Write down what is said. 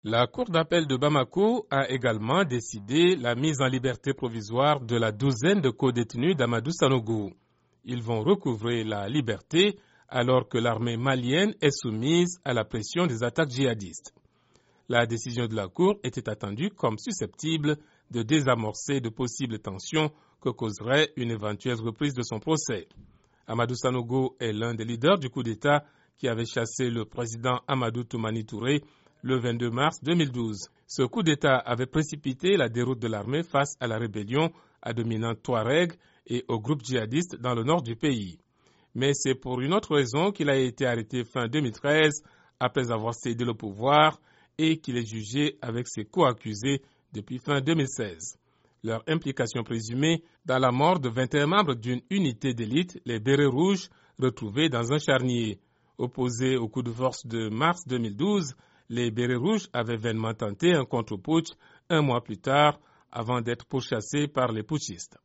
La Cour d'appel de Bamako a également décidé la mise en liberté provisoire de la douzaine de codétenus d'Amadou Sanogo. Ils vont recouvrer la liberté alors que l'armée malienne est soumise à la pression des attaques djihadistes. La décision de la Cour était attendue comme susceptible de désamorcer de possibles tensions que causerait une éventuelle reprise de son procès. Amadou Sanogo est l'un des leaders du coup d'État qui avait chassé le président Amadou Toumani Touré le 22 mars 2012. Ce coup d'État avait précipité la déroute de l'armée face à la rébellion à dominante Touareg et aux groupes djihadistes dans le nord du pays. Mais c'est pour une autre raison qu'il a été arrêté fin 2013 après avoir cédé le pouvoir et qu'il est jugé avec ses co-accusés depuis fin 2016. Leur implication présumée dans la mort de 21 membres d'une unité d'élite, les Bérets Rouges, retrouvés dans un charnier. Opposés au coup de force de mars 2012, les Bérets Rouges avaient vainement tenté un contre-putsch un mois plus tard avant d'être pourchassés par les putschistes.